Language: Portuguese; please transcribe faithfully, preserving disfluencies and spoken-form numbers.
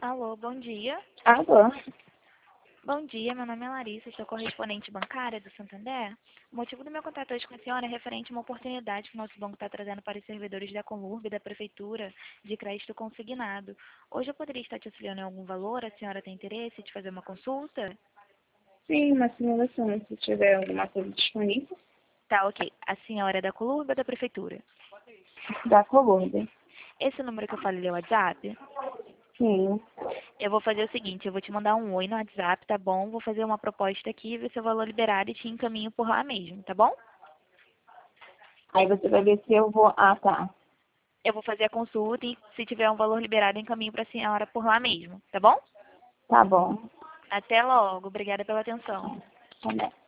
Alô, bom dia. Alô? Bom dia, meu nome é Larissa, sou correspondente bancária do Santander. O motivo do meu contato hoje com a senhora é referente a uma oportunidade que o nosso banco está trazendo para os servidores da Conlurb e da Prefeitura de crédito consignado. Hoje eu poderia estar te auxiliando em algum valor? A senhora tem interesse de fazer uma consulta? Sim, uma simulação, se tiver alguma coisa disponível. Tá, ok. A senhora é da Conlurb ou da Prefeitura? Da Colômbia. Esse número que eu falei é o WhatsApp? Sim. Eu vou fazer o seguinte, eu vou te mandar um oi no WhatsApp, tá bom? Vou fazer uma proposta aqui, ver seu valor liberado e te encaminho por lá mesmo, tá bom? Aí você vai ver se eu vou... Ah, tá. Eu vou fazer a consulta e se tiver um valor liberado, encaminho para a senhora por lá mesmo, tá bom? Tá bom. Até logo. Obrigada pela atenção. Tá bom.